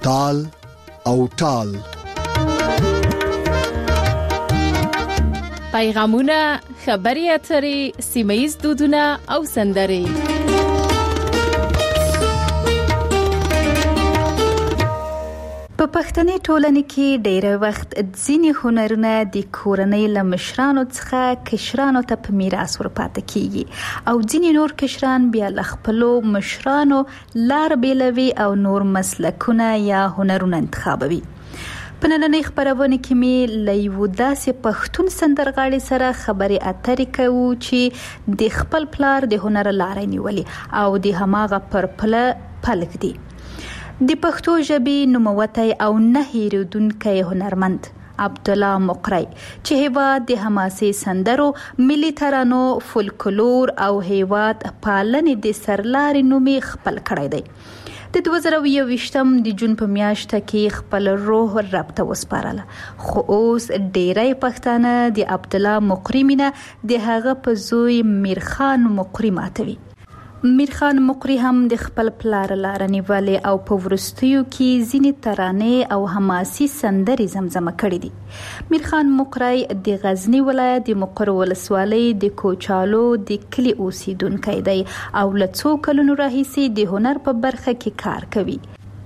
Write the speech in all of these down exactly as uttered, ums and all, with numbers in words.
تال او ټال. پیغامونه، خبري اترې، سیمه‌ییز دودونه او سندرې. په پښتني ټولنه کې ډېر وخت ځینې هنرونه د کورنۍ له مشرانو څخه کشرانو ته په میراث ورپاتې کیږي او ځینې نور کشران بیا له خپلو مشرانو لار بیلوي او نور مسلکونه یا هنرونه انتخابوي. په نننۍ خبرونه کې مې له یو داسې پښتون سندرغاړي سره خبرې اترې کوو چې د خپل پلار د هنر لارې نیولې او د هماغه پر پله پلک دی. د پښتو ژبې نوموتی او نه هېرېدونکی هنرمند عبدالله مقری چې هیواد د حماسي سندرو، ملي ترانو، فولکلور او هیواد پالنې د سرلارې نومې خپل کړی دی. د دوه زره یوویشتم د جون په میاشته کې خپل روح رب ته وسپارله، خو اوس ډیری پښتانه د عبدالله مقری مینه د هغه په زوی میرخان مقری ماتوي. میرخان مقری هم د خپل پلار لار نیولې او په وروستیو کې ځینې ترانې او حماسي سندرې زمزمه کړې دي. میرخان مقری د غزنی ولایت د مقر ولسوالۍ د کوچالو د کلي اوسیدونکی دی او له څو کلونو راهیسې د هنر په برخه کې کار کوي.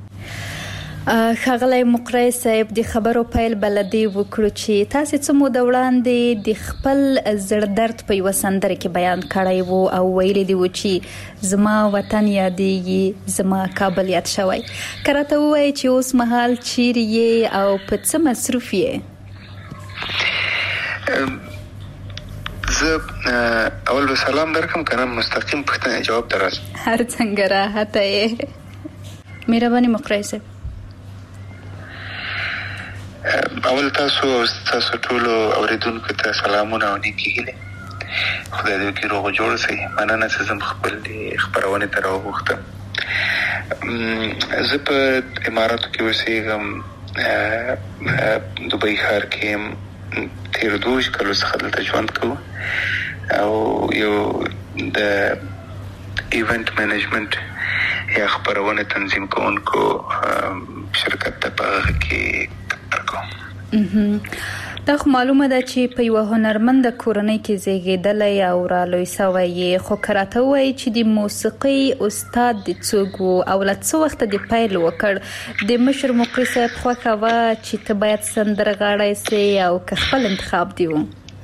ښاغلی مقری صاحب، د خبرو پیل بلدی وکړو چې تاسو څه موده وړاندې د خپل زړه درد په یوه سندره کې بیان کړی وو او ویلي دی و چې زما وطن یادېږي، زما کابل یاد شوی. که راته ووایې چې اوس مهال چیرې یې او په څه مصروف یې؟ زه اول به سلام درکم که نه مستقیم پوښتنې جواب ته راځم؟ هر څنګه راحته یې. مهرباني مقری صاحب. اول تاسو تاسو ټولو اوریدونکو ته سلامونه او نیکې هیلې. خدای دې وکړي روغ جوړ شئ. مننه چې زه خپل خپرونې ته راوغوښتم. زه په اماراتو کې اوسېږم، دوبۍ ښار کې یم. تېر دوه کلو څخه دلته ژوند کوو او یو د ایونت مینجمنت یا خپرونې تنظیم کوونکو شرکت ته په هغه کې دا خو معلومه ده چې په یوه هنرمنده کورنۍ کې زیږېدلی او رالوی سوی یې، خو که راته ووایي چې د موسیقۍ استاد د څوک و او له څه وخته د پیل وکړ؟ د مشر مقری صاحب خوښه وه چې ته باید سندرغاړی سې او که خپل انتخاب دی و؟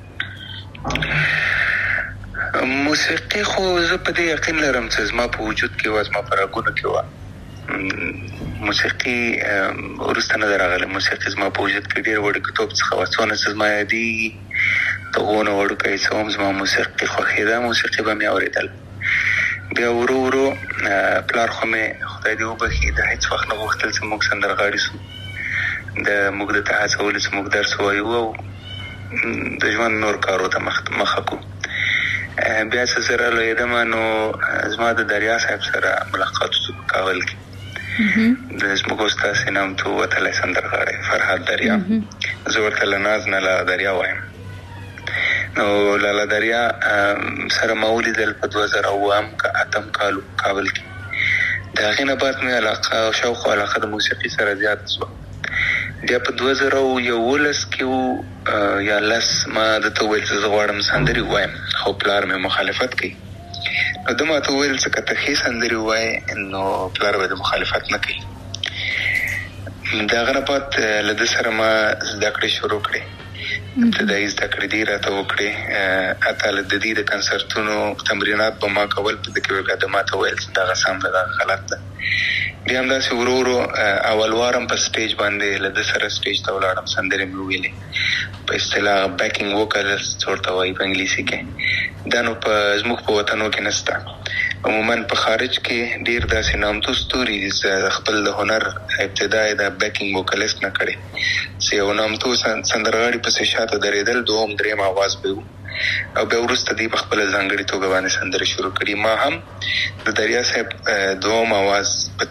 موسیقي خو زه په دې یقین لرم چې زما په وجود کې وه، زما په رګونو کې وه. موسیقي وروسته نه ده راغلی. موسیقي زما په وجود کې ډېر وړوکتوب څخه وه. څونه چې زما یادېږي د غونه وړوکی څه هم زما موسیقي خوښېده، موسیقي به مې اورېدل. بیا ورو ورو پلار خو مې خدای دې وبخي د هېڅ وخت نه غوښتل چې موږ سندرغاړي سو. د موږ د ته هڅولو چې موږ درس ووایو او د ژوند نور کارو ته مخه کړو. بیا چې زه رالویېدم نو زما د دریا صاحب سره ملاقات وشو په کابل کې. د زموږ استاد نامتو وتلی سندرغاړی فرهاد دریا، زه ورته له ناز نه لاله دریا وایم. نو لاله دریا سره ما ولیدل په دوه زره اووم که اتم کال کابل کې. د هغې نه بعد مې علاقه شاوخوا علاقه د موسیقي سره زیاته شوه. بیا په دوه زره یولس کې یا لس ما درته وویل چې زه غواړم سندرې ووایم، خو پلار مې مخالفت کوي. نو ده ما ته وویل چې که ته ښې سندرې ووایې نو پلار به د مخالفت نه کوي. د هغه نه بعد له ده سره ما زده کړې شروع کړې. ابتدایي زده کړې دې راته وکړې. حتی له د دې د کنسرتونو تمرینات به ما کول. په ده کې به بیا ده ما ته ویل چې دغه سم ده، دغه غلط ده. بیا همداسې ورو ورو اول وارم په سټیج باندې له ده سره سټیج ته ولاړم، سندرې مې وویلې. په اصطلاح بیکینګ ووکلز ورته وایي په انګلیسي کې. دا نو په زموږ په وطنو کې نشته. عموما په خارج کې ډېر داسې نامتو ستوري خپل د هنر ابتدا یې د بیکینګ ووکلیست نه کړې چې یو نامتو سندرغاړي پسې شاته درېدل، دوهم درېم آواز به و او بیا وروسته دوی په خپله ځانګړې توګه باندې سندرې شروع کړي. ما هم د دریا صاحب دوم آواز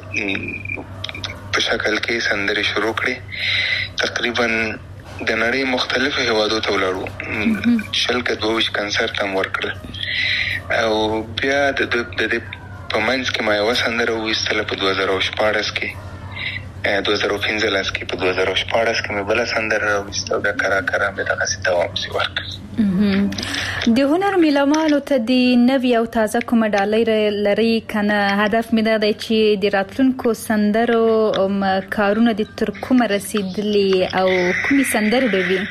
په شکل کې سندرې شروع کړې. تقریبا د نړۍ مختلفو هیوادو ته ولاړو، شل که دوه ویشت کنسرت هم ورکړل. او بیا د دې په منځ کې ما یوه سندره وویستله په دوه زره شپاړس کې دوه زره پنځه کې په دوه زره شپږ کې مې بل سندره راوستو بیا کرا کرا مې دغه څه دوام شي ورک. د هنر میلمانو ته د نوې او تازه کومه ډالۍ لري کنه هدف مې دا دی چې د راتلونکو سندرو کارونه د تر کومه رسیدلي او کومې سندرې به وي؟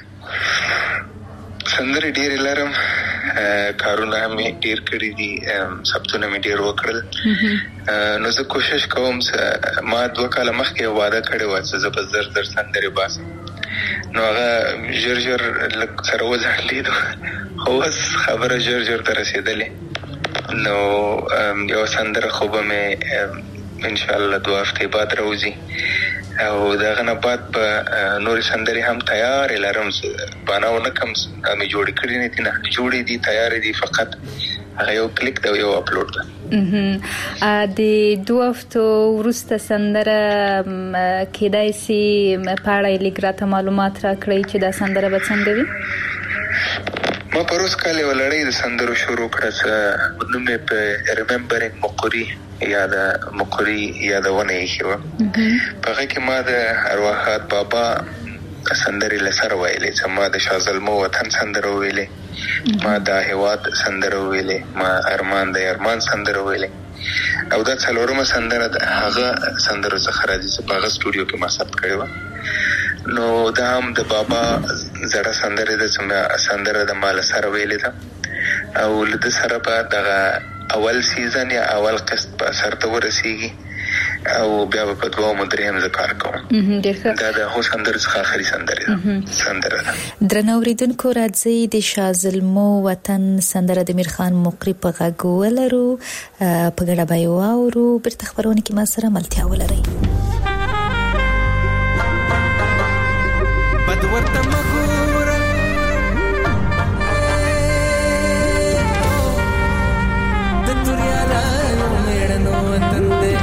سندرې ډېرې لرم، کارونه مې ډېر کړي دي، ثبتونه مې ډېر وکړل. نو زه کوشش کوم چې ما دوه کاله مخکې وعده کړې وه چې زه به زر زر سندرې باسم، نو هغه ژر ژر لږ سره وځنډېدو، خو اوس خبره ژر ژر ته رسېدلې. نو یو سندره خو به مې انشاءالله دوه هفتې بعد راوځي او دغه نه بعد به نورې سندرې هم تیارې لرم، بانه ونه کم مې جوړې کړي نه دي، نه جوړې دي، تیارې دي، فقط هغه یو کلیک دی او یو اپلوډ ده. د دوه هفتو وروسته سندره کېدای شي په اړه یې لږ راته معلومات راکړئ چې دا سندره به څنګه وي؟ ما پروس کال یو لړۍ د سندرو شروع کړه چې نوم یې په ریممبرینګ مقري یا د مقري یادونه ایښې وه. په هغه کې ما د ارواحات بابا سندرې له سره ویلې، چې ما د شاه زلمو وطن سندره ویلې، ما د هیواد سندره ویلې، ما ارمان د ارمان سندره ویلې، او دا څلورمه سندره د هغه سندرو څخه راځي چې په هغه سټوډیو کې ما ثبت کړې وه. نو دا هم د بابا زړه سندره ده چې سندره د ما له سره ویلې ده، او له ده سره به دغه اول سیزن یا اول قسط په سر ته ورسیږي او بیا په دوه مدریم زه کار کوم. دا د هو سندره څخه اخري سندره ده سندره ده. درنو اوریدونکو راځي د شاه زلمو وطن سندره د میرخان مقری په غږ ولرو، په ګډه به یې واورو. بیرته خبرونه کې ما سره ملتیا ولرئ. بدورته مغوره د دنیا له میړنو وطن دی،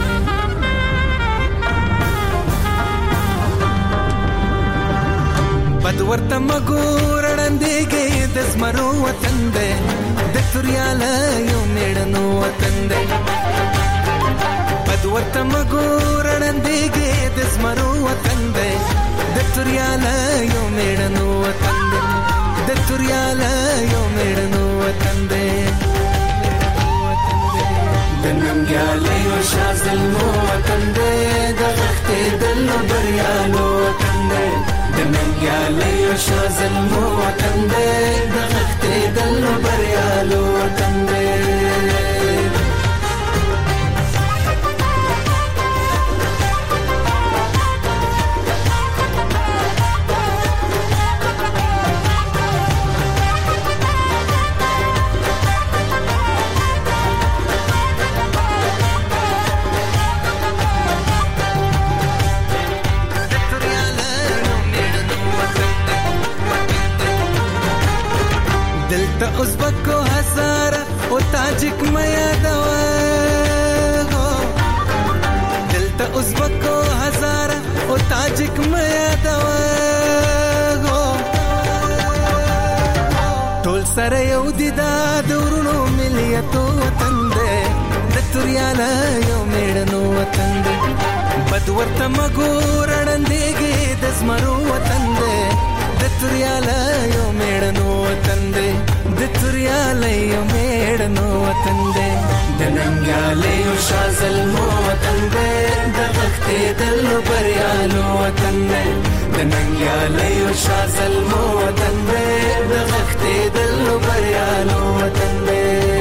بدورته مغوره ړندېږي د زمرو وطن دی، د دنیا له یو میړنو وطن دی. بدورته مغوره ړندېږي د زمرو وطن دی، د توریاله یو میړنو وطن دی، د توریاله یو میړنو وطن دی، د ننګیاله یو شاه زلمو وطن دی، د غښتېدلو بریالو وطن دی، د ننګیاله یو شاه زلمو وطن دی، د غښتېدلو بریالو وطن دی. دلته ازبکو هزاره او تاجک میا دوا، دلته ازبکو هزاره او تاجک میا دوا، ټول سره یو دي دا دورونو ملیتو وطن دی، د توریاله یو میړنو وطن دی. بدورته مګوره ړندېږي د زمرو وطن دی، د توریاله یو میړنو وطن دی، د توریاله یو میړنو وطن دی، د ننګیاله یو شاه زلمو وطن دی، د غښتېدلو بریالو وطن دی، د ننګیاله یو شاه زلمو وطن دی، د غښتېدلو بریالو وطن دی.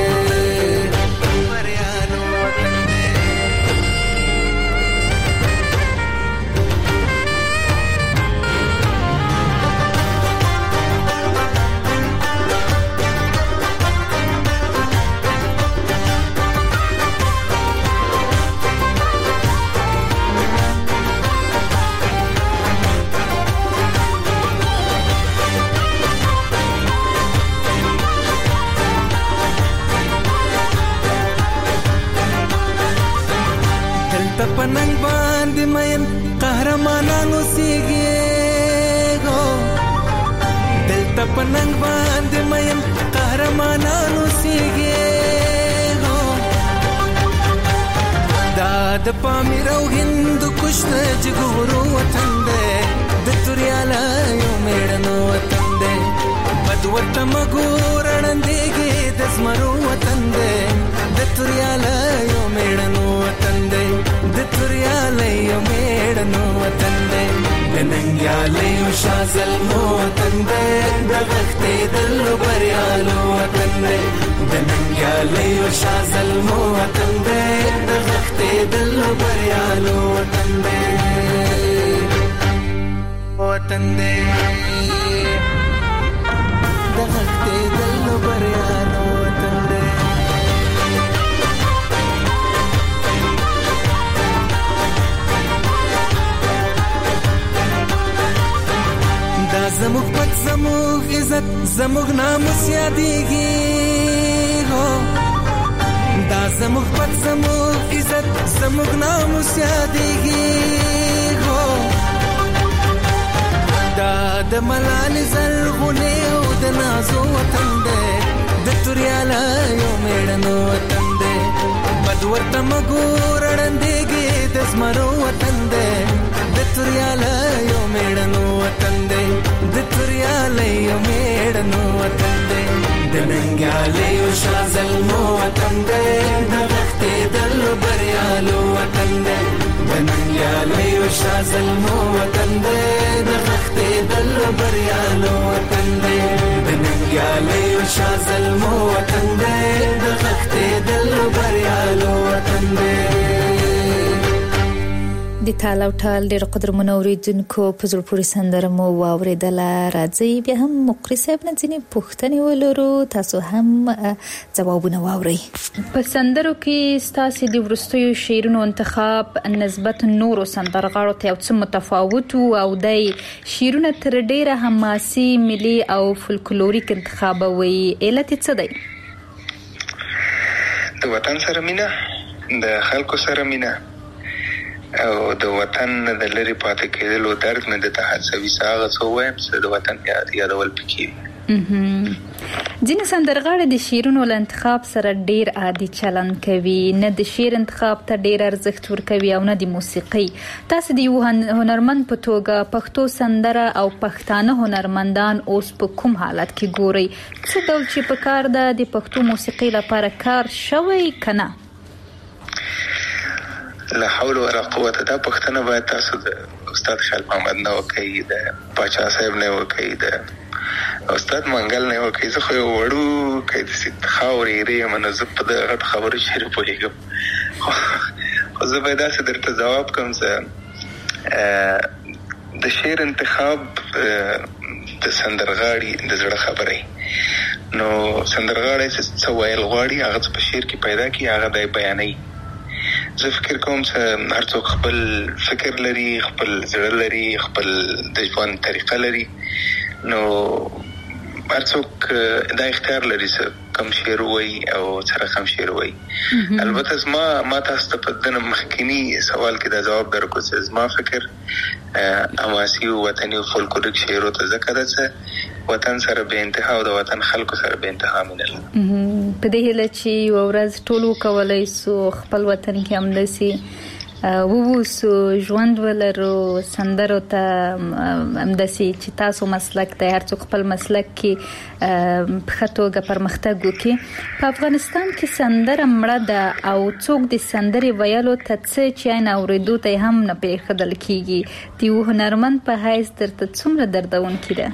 پننګ باندې مین قهرمانانو سیږي، دلته پننګ باندې مین قهرمانانو سیږي، دا د پامیر او هند کشت جګورو وطن دی د توریاله یو میړنو وطن دی بد ورته مګور اړندېږي د زمرو وطن دی د توریاله یو میړنو وطن دی د توریاله یو میړنو وطن دی د ننګیاله یو شازلمو وطن دی د غښتېدلو بریالو وطن دی د ننګیاله یو شازلمو وطن دی د غښتېدلو بریالو وطن دی وطن دی د غښتېدلو بریالو وطن دی دا زموږ پت زموږ عزت زموږ ناموس یادېږي دا زموږ پت زموږ عزت زموږ ناموس یادېږي دا د ملالې زرغونې او د نازو وطن دی د توریاله یو میړنو وطن دی بد ورته مګور اړندېږي د زمرو وطن دی د توریاله یو میړنو وطن دی د توریاله یو میړنو وطن دی د ننګیاله یو شازلمو وطن دی د غښتېدلو بریالو وطن دی د ننګیاله یو شازلمو وطن دی د غښتېدلو بریالو وطن دی د ننګیاله یو شازلمو وطن دی د غښتېدلو بریالو وطن دی. د تال او ټال ډېر قدرمنو اوریدونکو په زړه پورې سندره مو واورېدله. راځئ بیا هم مقري صاحب نه ځینې پوښتنې ولرو، تاسو هم ځوابونه واورئ. په سندرو کې ستاسې د وروستیو شعرونو انتخاب نسبت نورو سندرغاړو ته یو څه متفاوت او دی شعرونه تر ډېره حماسي، ملي او فولکلوریک انتخابوي. علت یې څه دی؟ د وطن سره مینه، د خلکو سره مینه او د وطن د لري پاتې کېدلو درد مې د تحسوي ساغه څو وایم چې د وطن یادول پکې. ځینې سندرغاړي د شعرونو له انتخاب سره ډیر عادي چلن کوي، نه د شعر انتخاب ته ډیر ارزښت ورکوي او نه د موسیقي. تاسو د یو هنرمند په توګه پښتو سندره او پښتانه هنرمندان اوس په کوم حالت کې ګوري؟ څه ډول چې په کار ده د پښتو موسیقي لپاره کار شوی کنه؟ لا حول ولا قوت. دا پښتنه باید تاسو د استاد خیال محمد نه وکړي، د پاچا صاحب نه وکړي، د استاد منګل نه وکړي. زه خو یو وړو کې د سید خاورې ری منه زه په دغه خبرو شعر پوهېږم، خو زه به داسې درته ځواب کوم چې د شعر انتخاب د سندرغاړي د زړه خبرې. نو سندرغاړی څه ویل غواړي هغه په شعر کې پیدا کړي، هغه دی بیانوي. زه فکر کوم چې هر څوک خپل فکر لري، خپل زړه لري، خپل د ژوند طریقه لري. نو هر څوک دا اختیار لري چې کوم شعر وایي او څه رقم شعر وایي. البته زما ما تاسو ته په دنه مخکینی سوال کې دا جواب درکو چې زما فکر حماسي او وطني او فولکلوریک شعرو ته ځکه ده چې وطن سره به انتها او د وطن خلکو سره به انتها مینه لري. په دې هیله چې یو ورځ ټول وکولای سو خپل وطن کې همداسي ووسو ژوند ولرو، سندرو ته همداسي چې تاسو مسلک دی هر څوک خپل مسلک کې په توګه پرمختګ وکړي. په افغانستان کې سندره مړه ده او څوک د سندرې ویلو ته څه چې نه اورېدو ته هم نه پرېښودل کېږي. د یو هنرمند په حیث درته څومره دردونکې ده؟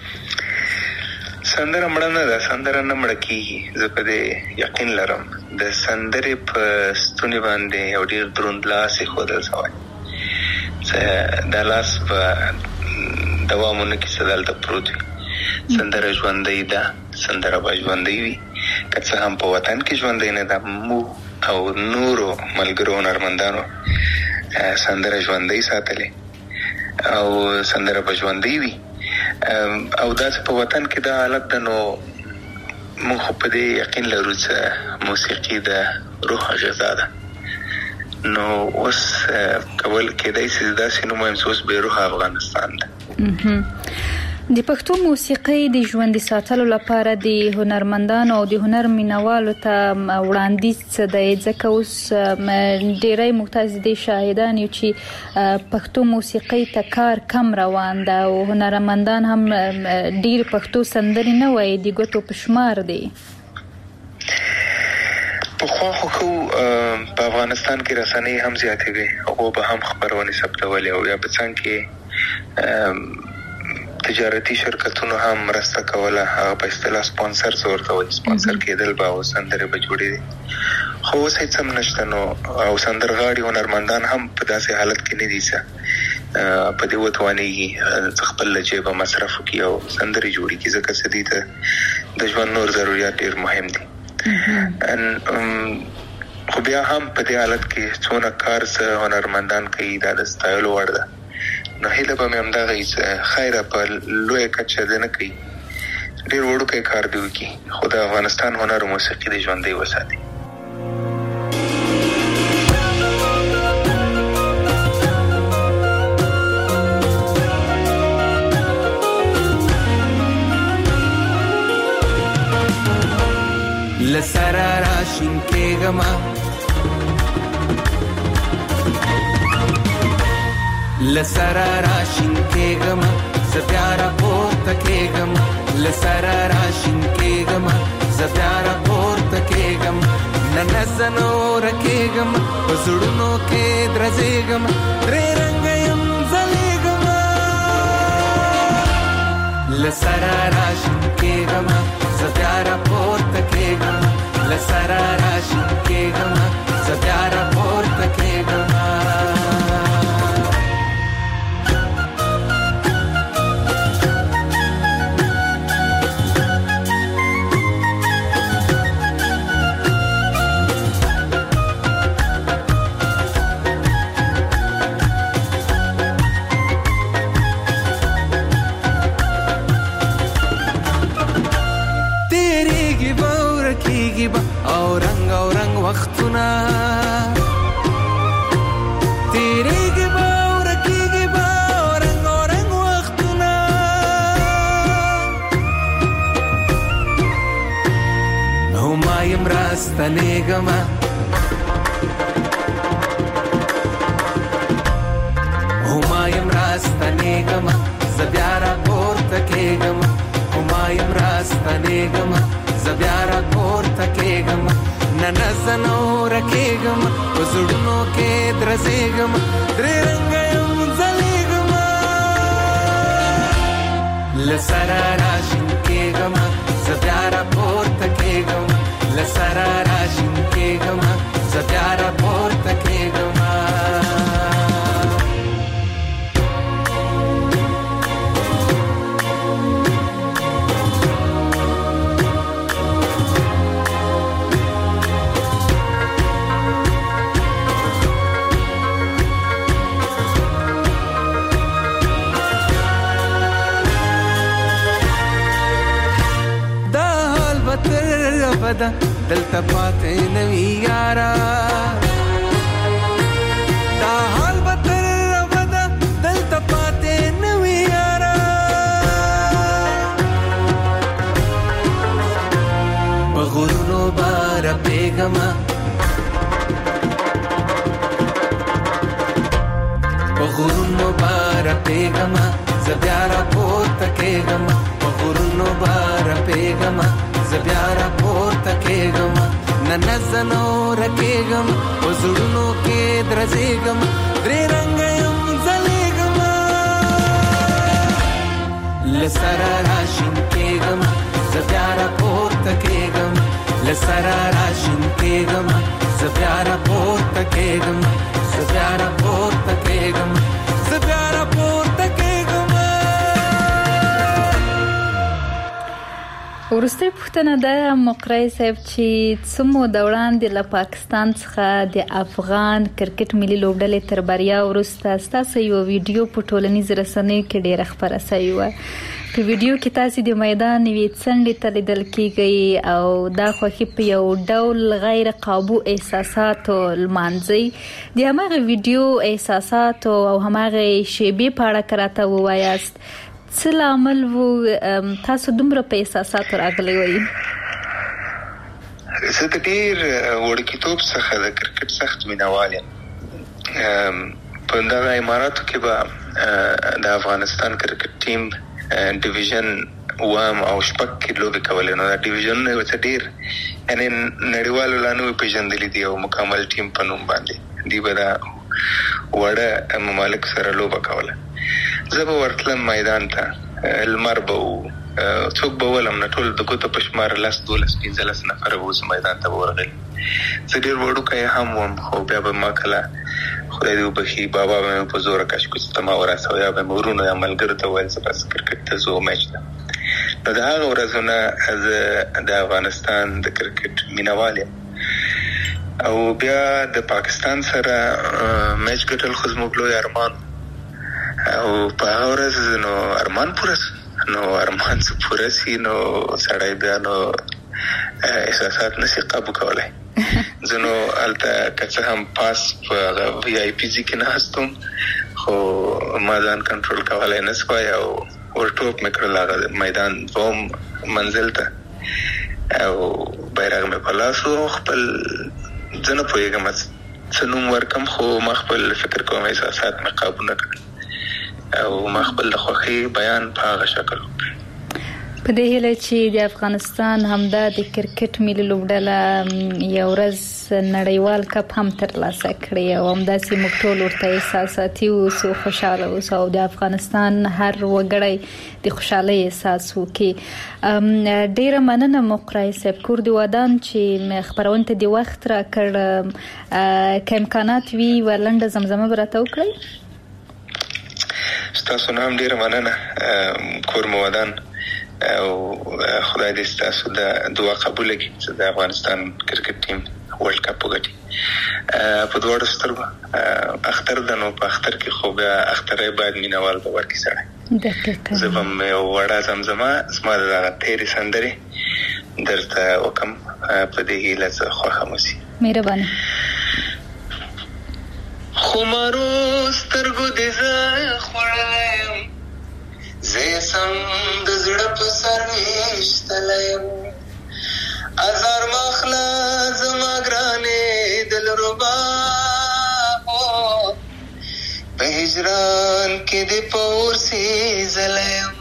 سندره مړه نه ده، سندره نه مړه کېږي. زه په دې یقین لرم. د سندرې په ستوني باندې یو ډېر دروند لاس ایښودل شوی چې دا لاس به دوام ونه کړي، چې دلته پروت وي. سندره ژوندۍ ده، سندره به ژوندۍ وي، که څه هم په وطن کې ژوندۍ نه ده. موږ او نورو ملګرو هنرمندانو سندره ژوندۍ ساتلې او سندره به ژوندۍ وي. او داسې په وطن کې دا حالت ده. نو موږ خو په دې یقین لرو چې موسیقي د روح غذا ده. نو اوس کول کېدای شي داسې نو مهم اوس به روح افغانستان ده. د پښتو موسیقۍ د ژوندۍ ساتلو لپاره د هنرمندانو او د هنر مینوالو ته وړاندیز څه دی؟ ځکه اوس ډېری متعدد دي شاهدان یو چې پښتو موسیقۍ ته کار کم روان ده او هنرمندان هم ډېر پښتو سندرې نه وایي، د ګوتو په شمار دي. پخوا خو په افغانستان کې رسنۍ هم زیاتې وي، هغو به هم خپرونې ثبتولې او یا په څنګ کې تجارتي شرکتونو هم مرسته کوله، هغه په اصطلاح سپانسر ورته وایي، سپانسر کېدل به او سندرې به جوړېدې. خو اوس هېڅ هم نشته نو او سندرغاړي هنرمندان هم په داسې حالت کې نه دي چې په دې وتوانېږي چې خپل له جیبه مصرف وکړي او سندرې جوړې کړي، ځکه چې دې ته د ژوند نور ضروريات ډېر مهم دي. خو بیا هم په دې حالت کې څونه کار څه هنرمندان کوي دا د ستایلو وړ ده. نو هیله به مې همدغه وي چې خیره په لویه کچه دې نه کوي، ډېر وړوکی کار دې وکړي، خو د افغانستان هنر او موسیقي دې ژوندۍ وساتي. لسرا راشین کېږما لسرا راشین کېږما زبیارا پورته کېږما لسرا راشین کېږما زبیارا پورته کېږما ننزنو رکېږما په زړونو کې درځېږما درې رنګه یم ځلېږما لسرا راشین کېږما زبیارا پورته کېږما لسرا راشین کېږما زبیارا پورته کېږما. او رنگ او رنگ وختونه تیریږي به او رکیږي به او رنگ او رنگ وختونه نو ما یم راستنېږمه او ما یم راستنېږمه زه بیا راپورته کېږمه او ما یم راستنېږمه زه بیا راپورته کېږم ننزنو رکېږم په زړونو کې درځېږم درې رنګه یم ځلېږم له سره راشین کېږم زه بیا راپورته کېږم له سره راشین کېږم زه بیا راپورته کېږم. دلته پاتې نوی یارا دا حال به تر ابده دلته پاتې نوی یارا په غرونو بار پیغما په غرونو بار پیغما زه بیا راپورته کېږم په غرونو بار پیغما زه بیا راپورته کېږم ننزنو رکېږم په زړونو کې درځېږم درې رنګه یم ځلېږم له سره راشین کېږم زه بیا راپورته کېږم له سره راشین کېږم زه بیا راپورته کېږم زه بیا راپورته کېږم زه بیا راپورته کېږم. وروستۍ پوښتنه ده مقری صاحب چې څه موده وړاندې له پاکستان څخه د افغان کرکټ ملي لوبډلې تر بریا وروسته ستاسو یو ویډیو په ټولنیزو رسنیو کې ډېره خپره شوې وه. په ویډیو کې تاسو د میدان یوې څنډې ته لیدل کېږئ او دا خوښي په یو ډول غیر قابو احساساتو لمانځئ. د هماغه ویډیو احساساتو او هماغه شیبې په اړه که راته ووایاست څه عمل وو تاسو دومره په احساساتو راغلی وئ؟ زه د ډېر وړکیتوب څخه د کرکټ سخت مینوال یم. په دغه اماراتو کې به د افغانستان کرکټ ټیم ډیویژن وام او شپږ کې لوبې کولې، نو دا ډیویژنونه یې ورته ډېر یعنې نړیوالو لا نه وو پېژندلي دي او مکمل ټیم په نوم باندې دوی به دا وړه ممالک سره لوبه کوله. زه به ورتلم میدان ته، لمر به و، څوک به ولم نه، ټول د ګوتو په شمار لس دولس پنځلس نفره به اوس میدان ته به ورغلي. زه ډېر وړوکی هم وم، خو بیا به ما کله خدای دې وبخي بابا به مې په زوره کشکش ته ما ورسوه، یا به مې ورونو یا ملګرو ته ویل زه بس کرکټ ته ځو میچ ته. نو د هغه ورځو نه زه د افغانستان د کرکټ مینوال یم. او بیا د پاکستان سره میچ ګټل خو زموږ لوی ارمان، او په هغه ورځ نو ارمان پوره سو. نو ارمان څه پوره سي نو سړی بیا نو احساسات نشي قابو کولی. زه نو هلته که څه هم پاس په هغه وی آی پي ځای کې ناست وم، خو ما ځان کنټرول کولی نه سوای او ورټوپ مې کړل هغه میدان دوم منزل ته، او بیرغ مې په لاس و. خپل زه نه پوهېږم څه نوم ورکم، خو ما خپل فکر کوم احساسات مې قابو نه کړل او ما خپل د خوښۍ بیان په هغه شکل وکړ. په دې هیله چې د افغانستان همدا د کرکټ ملي لوبډله یو ورځ نړیوال کپ هم ترلاسه کړي او همداسې موږ ټول ورته احساساتي اوسو، خوشحاله اوسو او د افغانستان هر وګړی د خوشحالۍ احساس وکړي. ډیره مننه مقرای صاحب، کور دی ودان چې خبرونه ته د وخت راکړ. که امکانات وي ولنډه زمزمه به راته وکړئ. ستاسو نه هم ډیره مننه، کور مو ودان او خدای دې ستاسو د دعا قبول کړي چې د افغانستان کرکټ ټیم ورلد کپ وګټي. په دواړو سترګو اختر ده، نو په اختر کې خو بیا اخترۍ باید مینوال به ورکړي سړی. زه به م یو وړه زمزمه زما د دغه تېرې سندرې درته وکړم، په دې هیله زه خوښه مو سي. مهرباني. خمارو سترګو دې زه خوړلی یم، زه سم د زړه په سر ویشتلی یم. ازار ماخله زما ګرانې دلربا، په هجران کې دې په اور سیزلی یم.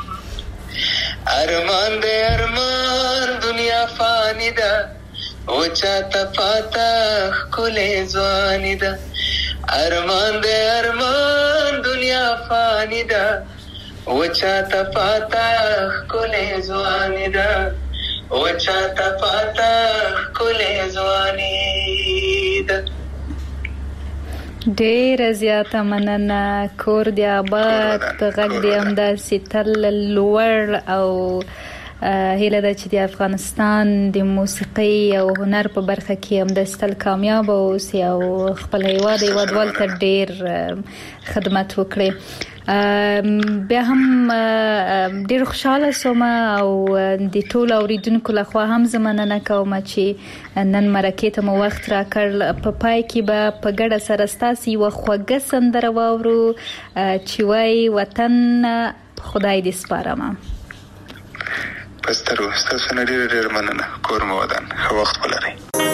ارمان دې ارمان دنیا فانی ده، و چاته پاته ښکلې ځواني ده. ارمان دې ارمان دنیا فانی ده، و چاته پاته ښکلې ځواني ده، و چاته پاته ښکلې ځواني ده. ډېره زیاته مننه، کور دی آباد، غږ دی همداسې تل لوړ او هیله ده چې د افغانستان د موسیقۍ او هنر په برخه کې همداسې تل کامیاب اوسي او خپل هیواد هیوادوال ته ډېر خدمت وکړي. بیا هم ډېر خوشحاله سوم او د ټولو اوریدونکو لخوا هم زه مننه کوم چې نن مرکې ته مو وخت راکړ. په پای کې به په ګډه سره ستاسې یوه خوږه سندره واورو چې وایي وطن خدای دې سپارمه. پسترو ستاسو نه ډېره ډېره مننه، کور مو ودان، ښه وخت ولرئ.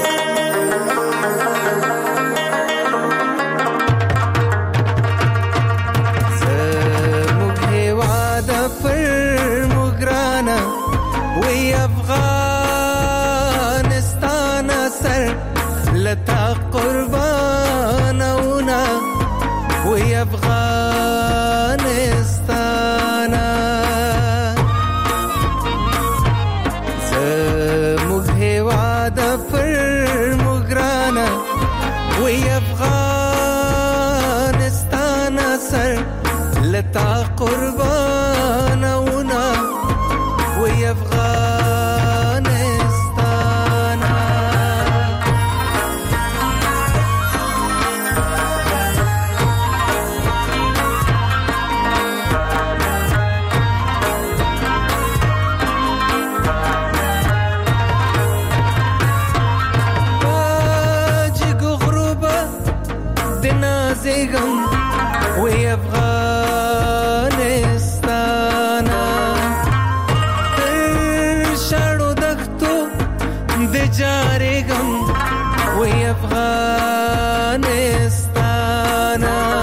لتا قربانونا وی افغانستانا، زموږ هیواد پر مګرانا وی افغانستانا سر لتا قربانونا وی افغانستانا. وی افغانستان افغانستان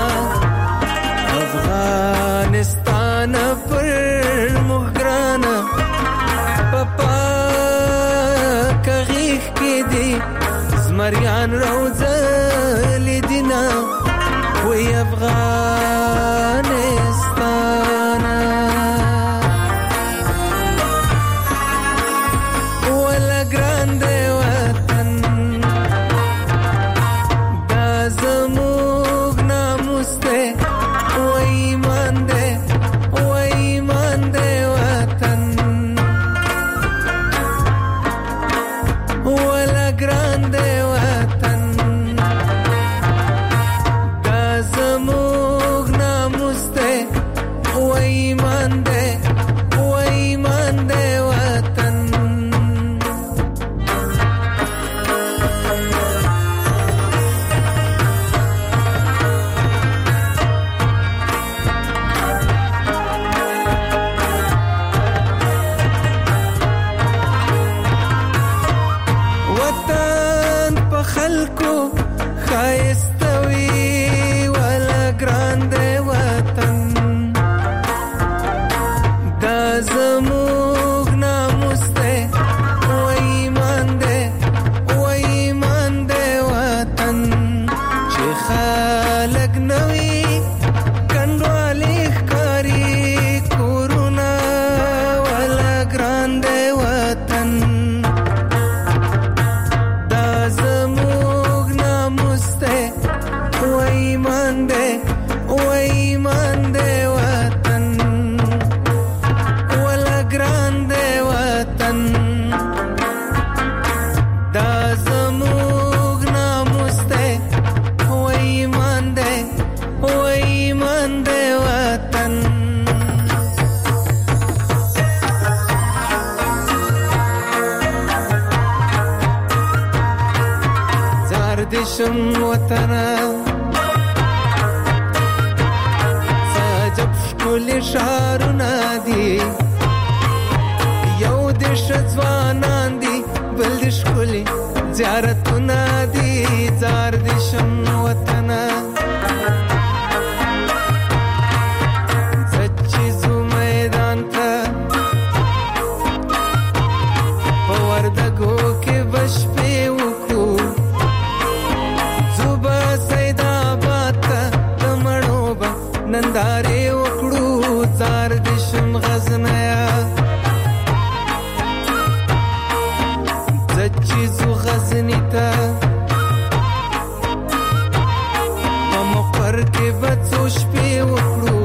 افغانستان پر مغران پپا کغیخ کی دی زمریان روزل دینا وی افغانستان ولا گرانده وطن دا زموگ ناموس ده و ایمان ده و ایمان ده وطن ولا گرانده وطن دا زموگ ناموس ده و ایمان ده و ایمان ده وطن وطن په خلکو خایستوي ولا ګرانده وطن دا زموږ ناموس دی و ایمان دی و ایمان دی وطن چې خلک نوي کنډوالې ښکاري کورونه ولا ګرانده وطن دا زموږ ناموس دی و ایمان دی و ایمان دی وطن ولا ګران دی وطن دا زموږ ناموس دی و ایمان دی و ایمان دی وطن زار دشم وطنه سجب شکل شارونه دي یو دش ځوانان دي بل د شکل زیارتونه دي زار دشم وطنه سچې زو میدان ته په وردګو کې بشپې وکړو زوبا سیدآباد ته د مڼو به نندارې وکړو زار دشم غزنیا زچې زو غزني ته په مقر کې به څو شپې وکړو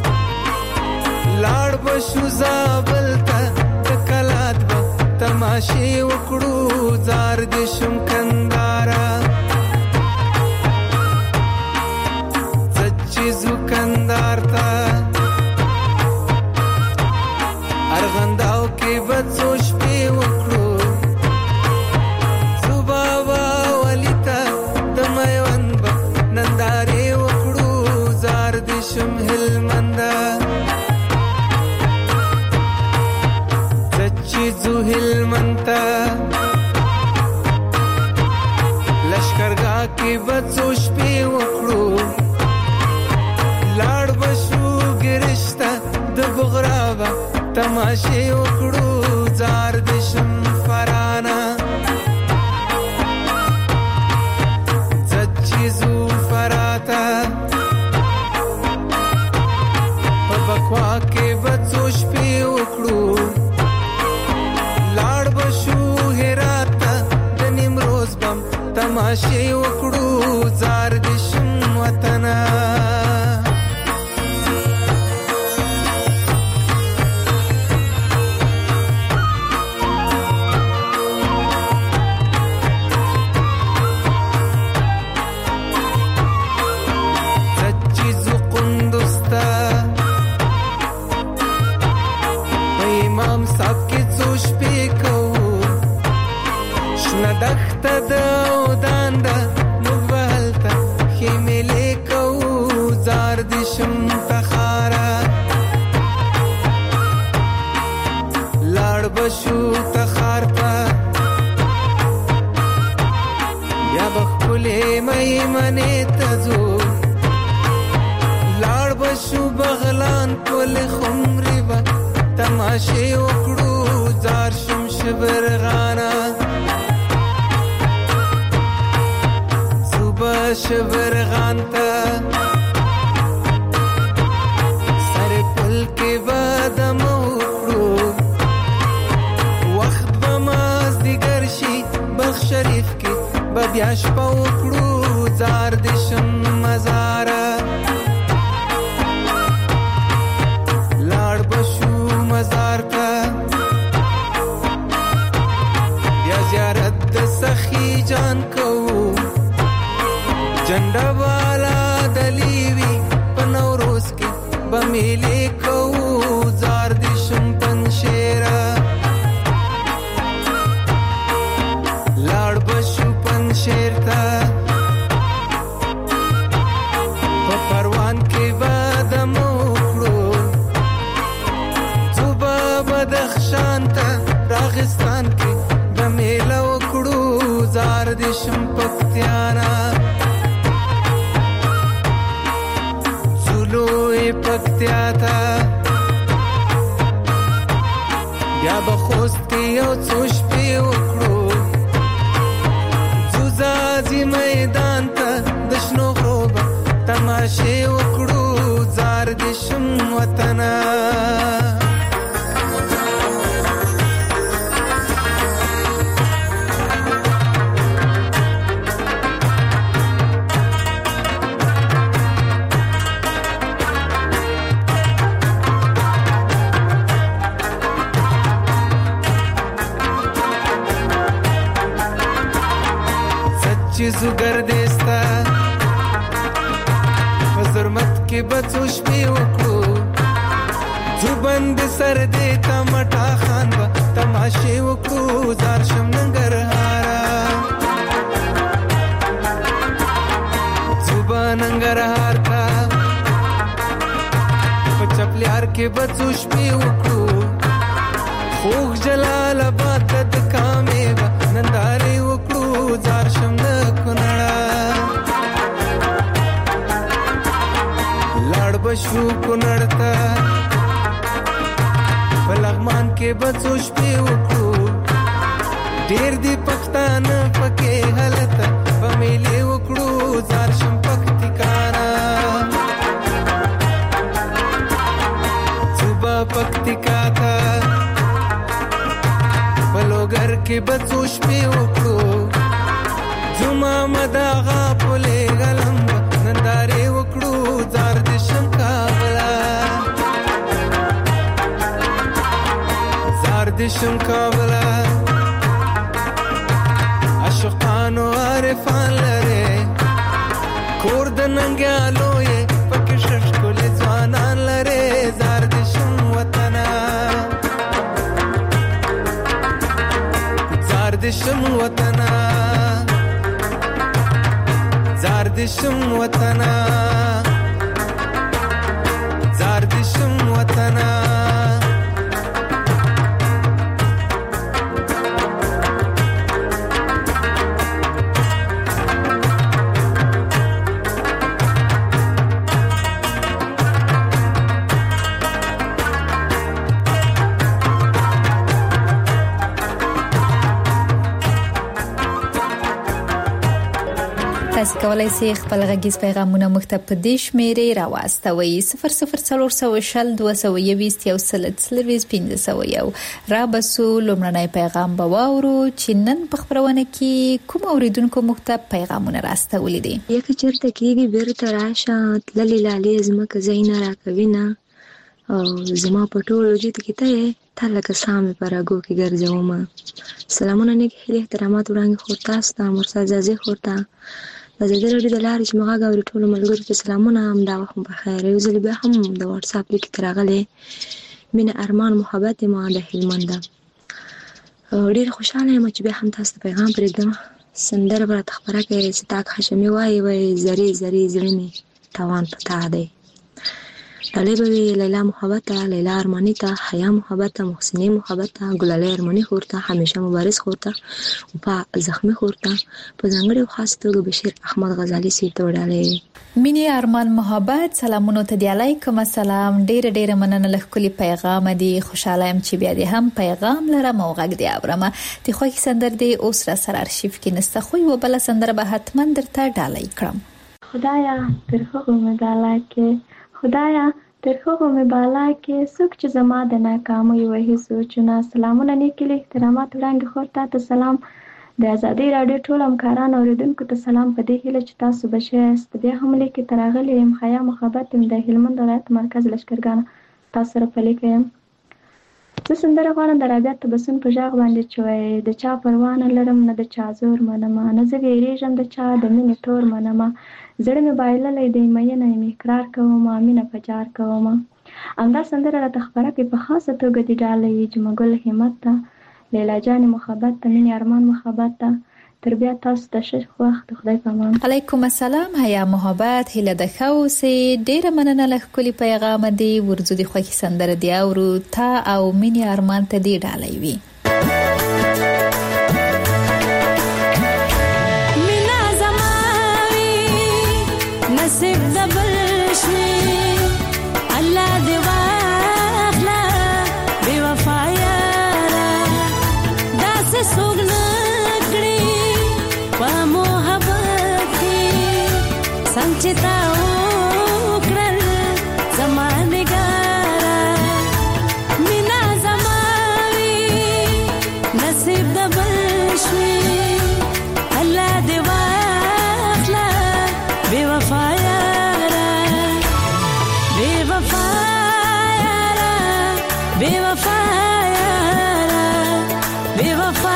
لاړ به شو زابل ته د کلات به تماشې وکړو زار دشم کندهاره زچې زو کندهار ته ارغنداو کې به څو شپې وکړو صبابا ولی ته د میوند به نندارې وکړو زار دشم هلمنده زچې زو هلمند ته لشکرګاه کې به څو شپې وکړو لاړ به شو ګرشته د بغرابه تماشې وکړو زار دشم فرانه زچې زو فراته په بکوا کې به څو شپې وکړو لاړ به شو هرات ته د نیمروز بم تماشې وکړو زار دشم وطنه دخته د ودان ده موږ به هلته خیمې لیکو میمنې ته ځو لاړ بشو بغلان کول خمرې به تماشې وکړو زار شم شبرغانا صبح شبرغان ته سر پل کې بادم وکړو وخت به مازدیګر شي بلخ شریف کې به بیا شپه وکړو زار د شم مزاره لاړ بشو مزار ته بیا زیارت د سخی جان کوو جنډه والا دلیوی په نوروز کې به میلې کوو زار د شم پنشیره لاړ بشو پنشیر ته په پروان کې بادم وکړو صوبه بدخشان ته راغستان کې به میله وکړو زار د شم پکتیانا زولوی پکتیا ته بیا به خوست کې یو څو شپې وکړو ځوځازي میدان ته د شنو غرو به تماشې وکړو زار د شم وطنه زوګر دستا فزرمت کې بچو شپې وکړو زوبند سر دې تمټا خان با تماشې وکړو زار شم ننګرهارا زوبا ننګرهار تا په چپلیار کې بچو شپې وکړو خوږ جلال آباد د کامې با نندارې وکړو زار شم بشو کنړ ته په لغمان کې بچو شپې وکړو ډېر دي پښتانه پکې هلته به میلې وکړو زار شم پکتیکانا صوبه پکتیکا ته په لوګر کې بچو شپې وکړو جمعه مداغه پلې غلم نندارې وکړو زار د شم کابلا زار د شم کابلا عاشقانو عارفان لري کور د ننګیالو یې پکې ششکول ځوانان لري زار د شم وطنه زار د شم وطنه زار د شم وطنه زار د شم وطنه تاسو کولای شئ خپل غږیز پیغامونه موږ ته په دې شمیرې راواستوئ صفر صفر څلور سوه شل دوه سوه یوویشت یو سل څلوېښت پنځه سوه یو را بسو لومړنی پیغام به واورو چې نن په خبرونه کې کوم اوریدونکو موږ ته پیغامونه راستولي دي. یک چرته کېږي بیرته راشه تللې لالې زمکه زینا راکوي نه او زما په ټولو جیت کې ته تا لکه سامې پر اګو کې ګرځوم. سلامونه نیک هیله احترامات وړاندې خو تاسو ته مرسا زازي خورتا د زړه لري د لارې چې مغا غوړي ټول ملګرو ته سلامونه هم دا وخت په خیر یو ځل به هم د واتس اپ لیک ترغلې مینه ارمان محبت ما د هلمند ډیر خوشاله یم چې به هم تاسو ته پیغام پرېږدم. سندره به تخبره کې چې تاک هاشمي وایي وای زری زری زړه می توان پتا دی ډالۍ به وي لیلا محبت ته، لیلا ارماني ته، حیا محبت ته، محسنې محبت ته، ګلالۍ ارماني خور ته، همیشه مبارز خور ته، په زخمي خور ته، په ځانګړي او خاص توګه بشیر احمد غزالي سي ته ډالۍ. مینې ارمان محبت سلامونو ته دی. علیکم السلام. ډېر ډېر مننه له ښکلي پیغام دی. خوشاله یم چې بیا دې هم پیغام لرم او غږ دی اورم. د خوښي سندر دی اوس را سره ارشیف کې نسته، خو یو بل سندر به حتما درته ډالۍ کړم. خدایا تر هغو مې بالا کې، خدایا تر هغو مې بالا کې، څوک چې زما د ناکامیو وهي سوچونه. سلامونه نیکې احترامات وړاندې خور ته ته سلام. د ازادي راډیو ټول همکاران اوریدونکو ته سلام، په دې هیله چې تاسو به ښه یاست. بیا هم لیکې ته راغلی یم، حیا محبت یم د هلمند ولایت مرکز لښکرګانه تاسو سره په لیکه یم. زه سندره غواړم د رابعه تبسم په غږ باندې چې وایي د چا پروا نه لرم نه د چا زور منمه، نه زه ویرېږم د چا د مینې تور منمه، زړه مې بایللی دی مینه مې اقرار کومه، مینه په جار کومه. همدا سندره راته خپره کړي په خاصه توګه دې ډالۍ جمعګل همت ته، لیلا جان محبت ته، مینې ارمان محبت ته. تر بیا تاسو ته ښه وخت، خدای پامان. علیکم السلام. حیا محبت هیله د ښه اوسې. ډېره مننه له ښکلي پیغام دی. ورځو د خوښي سندره دی اورو تا او مینې ارمان ته دی ډالۍ وي. مینا زماوي نصیب د بل شي، الله دې واخلا بے وفا یارا، داسې څوک نه په محبت کې سنچتا وکړل زما نگارا. مینا زماوي نصیب د بل شوي، الله دې واخلا بے وفا یارا، بے وفا یارا، بے وفا یارا، بے وفا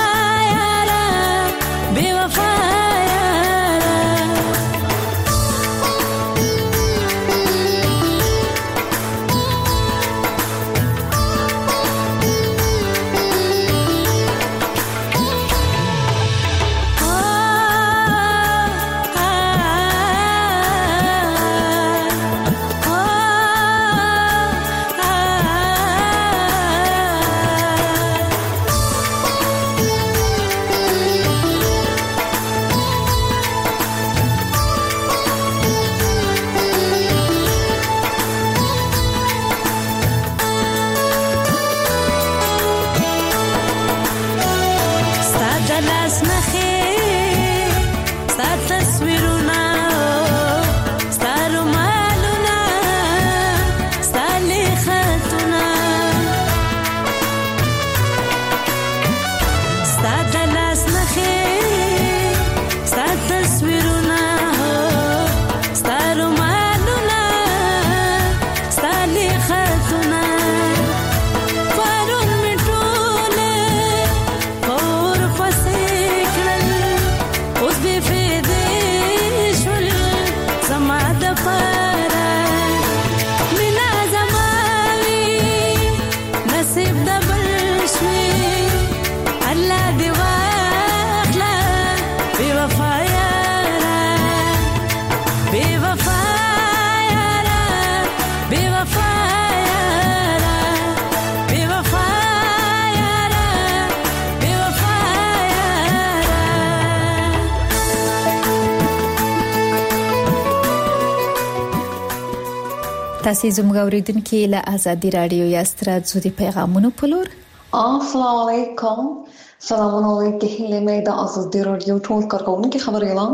تاسو زموږ اوریدونکو له ازادي رادیو یاست. راځو د پیغامونو په لور. السلام علیکم. سلامونه علیکم. هیله مې د ازادي رادیو ټول کارکونکو خبريالان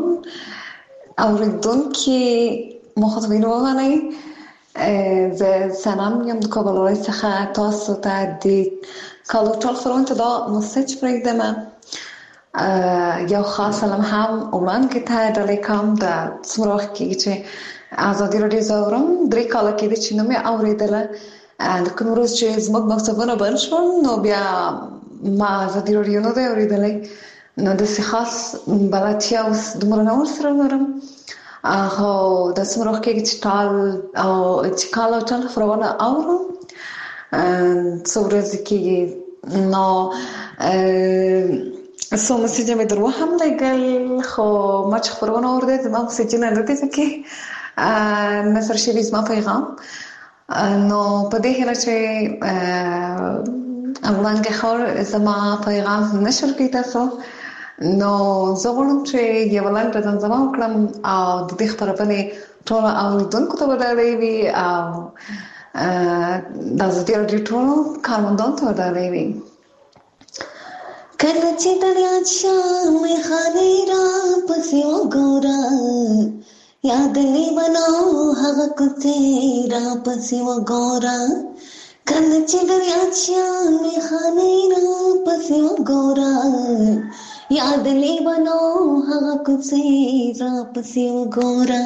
اوریدونکو مخاطبین وغنئ. زه سلام یم د کابل ولایت څخه تاسو ته د کالو ټول خبرونه دا مسج پرېږدم. یو خاص سلام هم وړاندې ته ډالۍ کوم د څومره وخت کېږي چې ازادي رادیو زورم درې کاله کېږي چې نه مې اورېدله. د کوم ورځ چې زموږ مکتبونه بند شول نو بیا ما ازادي رادیو نه دی اورېدلی، نو داسې خاص بلدتیا اوس دومره نه ورسره لرم. خو دا څومره وخت کېږي چې ټال او چې کال او ټال خپرونه اورم، څو ورځې کېږي. نو سو مسیج مې درو هم لګل خو ما چې خبرونه اورده زما مسیج نه ده چې نصر شوی زما پیغام نو په دې هله چې اولانګه خور زما پیغام نشر کړی تاسو نو زه غواړم چې یو لاندې ځم وکړم او د دې خبرونه ټول اوریدونکو ته ودرې وي او د زړه د ټول کارمندانو ته ودرې وي کله چې دریا شامې خانې را پسې وګوره یاد لیونو هغه کوڅې را پسې وګوره کله چې دریا شامې خانې را پسې وګوره یاد لیونو هغه کوڅې را پسې وګوره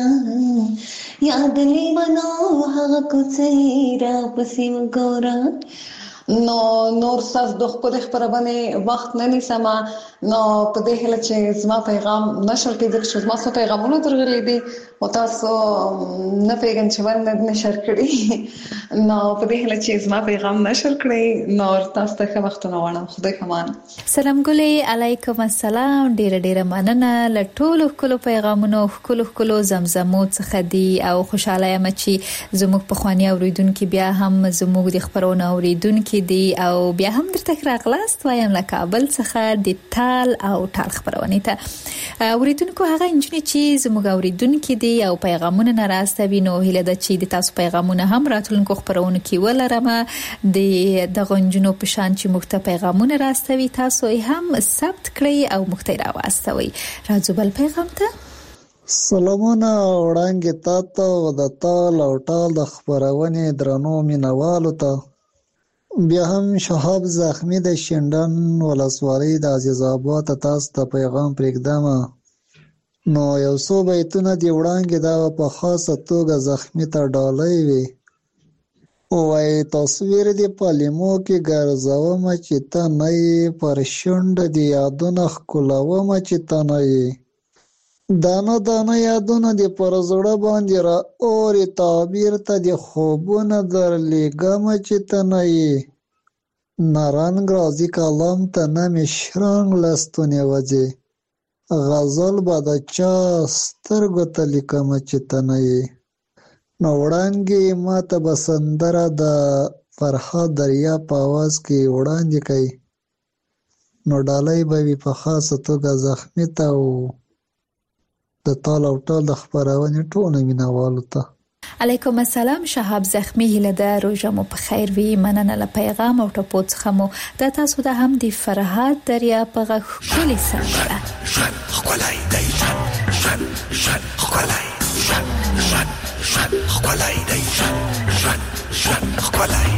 یاد لیونو هغه کوڅې را پسې وګوره نو نور صف د خپل خبرونه وخت نه نیسم نو په دې هله چې زما پیغام نشر کړي چې زما څو پیغامونه درغلي دي او تاسو نه پیغام چې ورنه نشر کړي نو په دې هله چې زما پیغام نشر کړي نو تاسو ته وخت نه وړم خدای کمان سلام ګلې علیکم السلام ډیر ډیر مننه لټول کلو پیغامونو کلو کلو زمزمو څخه دی او خوشاله یم چې زموږ په خواني اوریدونکو بیا هم زموږ د خبرونه اوریدونکو دی او بیا هم درته راغلاست وایم له کابل څخه د تال او ټال خبرونه ته اوریدونکو هغه انجنې چې زموږ اوریدونکو دی او پیغامونه ناراستوي نو هله د چې د تاسو پیغامونه هم راتلونکو خبرونه کې ولرم د دغه انجنو په شان چې موږ ته پیغامونه راستوي تاسو هم ثبت کړئ او موږ ته راوستوي راځو بل پیغام ته سلامونه وړاندې تاسو د تال او ټال د خبرونه درنو مینوالو ته بیا هم شهاب زخمی د شندن ولسوالۍ د عزیز آباد تاسو ته پیغام پرېږدم نو یو څو بیتونه دی وړاندې دا په خاصه توګه زخمی ته ډالۍ وي او وايي تصویر دی پالیمو کې ګرځوم چې ته نه پر شونډ دی یادونه ښکلوم چې ته نه دانه دانه یادونه دی پر زړه باندې را اوري تعبیر ته دی خوبونه در لېږم چې ته نه یې نارنګ راځي کلام ته نه مې شرنګ لستونې وځي غزل به د چا سترګو ته لیکم چې ته نه یې نو وړاندې ما ته به سندره د فرهاد دریا په اواز کې وړاندې کوي نو ډالۍ به وي په خاصه توګه زخمي ته او د تال او ټال د خبرونه ټول مینوالو ته علیکم السلام شهاب زخمی هله د روزه مو په خیر وي مننه له پیغام او ټپو څخه مو د تاسو د هم د فرهاد دریا په خولي سره شن خولای دی شن شن شن خولای شن شن شن خولای دی شن شن شن خولای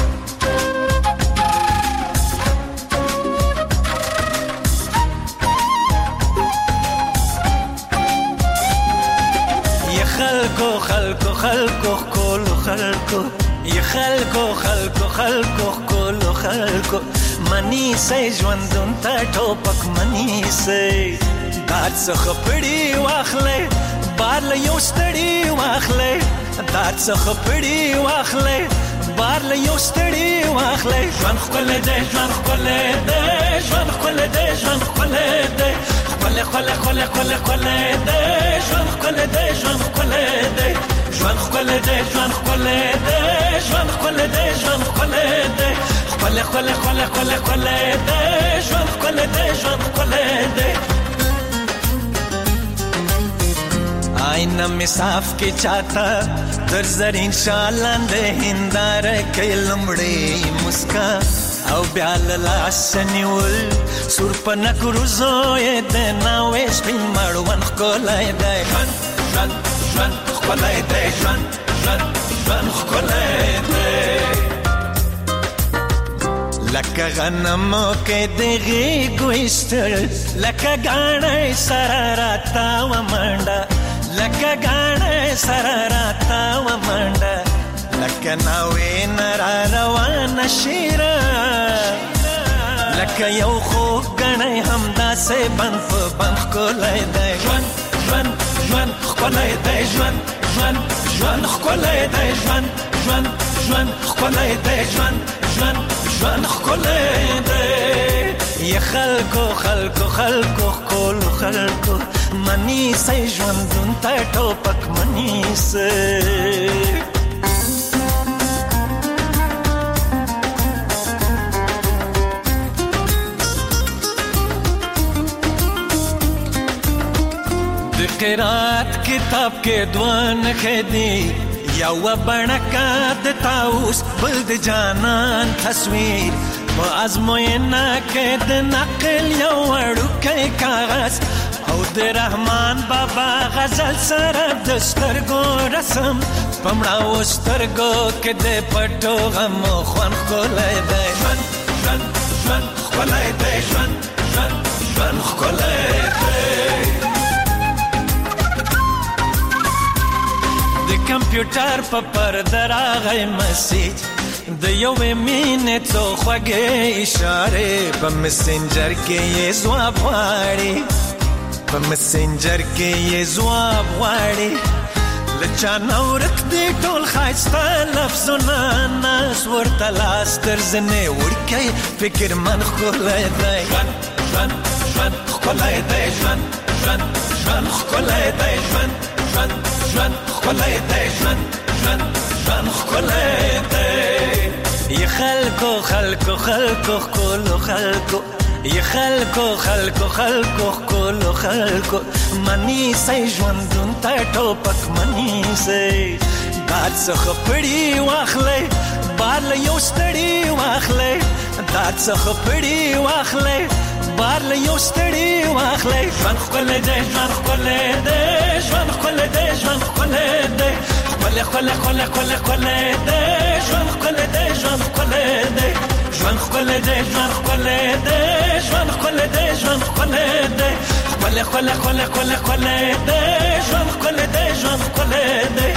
خلکو خلکو خلکو کولو خلکو ی خلکو خلکو خلکو کولو خلکو منی سې ژوندون ته ټوپک منی سې دات څخه پړی واخلې بار له یو ستړی واخلې دات څخه پړی واخلې بار له یو ستړی واخلې ژوند خپل دې ژوند خپل دې ژوند خپل دې ژوند خپل دې خپل خپل خپل خپل خپل دې ژوند خپل دې ژوند خپل دې ژوند خپل دې ژوند خپل دې ژوند خپل دې ژوند خپل دې خپل خپل خپل خپل خپل دې ژوند خپل دې ژوند خپل دې آئینه می صاف کی چاہتا در زرین شالند هندار کئی لمڑی مسکا او بیال لاسنیول سور پنک روزوی دینا ویش پین مروان خکولای دی جوان جوان جوان خکولای دی جوان جوان جوان خکولای دی لکه غنمو که دیگی گوشتر لکه گانه سراراتا و منده لکه گانه سراراتا و منده لکه ناوی نرا روان شیره لکه یو خوب گنه همدا سے بند فو بند خکولای دی جوان جوان جوان خکولای دی جوان جوان جوان خکولای دی جوان جوان جوان خکولای دی جوان جوان جوان خکولای دی یا خلکو خلکو خلکو کول خلکو منی سي ژوندون ته ټوپک منی سي قرات کتاب کې دوان خدي یو بڼکا د تاوس بل د جانان تصویر په ازموینه کې د نقل یو وړوکی کاغذ او د رحمان بابا غزل سره د سترګو رسم پمړاو سترګو کې د پټو غم خوان کولای دی ژوند ژوند ژوند کولای دی ژوند ژوند ژوند کولای دی د کمپیوټر په پرده راغی مسیج د یوې مینې څو خوږې اشارې په مسنجر کې یې ځواب غواړي په مسنجر کې یې ځواب غواړي له چا نه ورک دي ټول ښایسته لفظونه ناز ورته لاس تر زنې وړکی فکر من ښکلی دی ژوند ژوند ژوند ښکلی دی ژوند ژوند ژوند ښکلی دی ژوند ژوند ژوند ښکلی دی ژوند ژوند ژوند ښکلی دی یا خلکو خلکو خلکو ښکلو خلکو یا خلکو خلکو خلکو ښکلو خلکو منی سي ژوندون ته ټوپک منی سي باد څخه پړي واخلئ بار له یو ستړي واخلئ داد څخه پړي واخلئ بار له یو ستړي واخلئ ژوند ښکلی دی ژوند ښکلی دی ژوند ښکلی دی ژوند ښکلی دی ښکلی ښکلی ښکلی ښکلی ښکلی دی ژوند ښکلی دی ژوند ښکلی دی ژوند ښکلی دی ژوند ښکلی دی ژوند ښکلی دی ژوند ښکلی دی ښکلی ښکلی ښکلی ښکلی ښکلی دی ژوند ښکلی دی ژوند ښکلی دی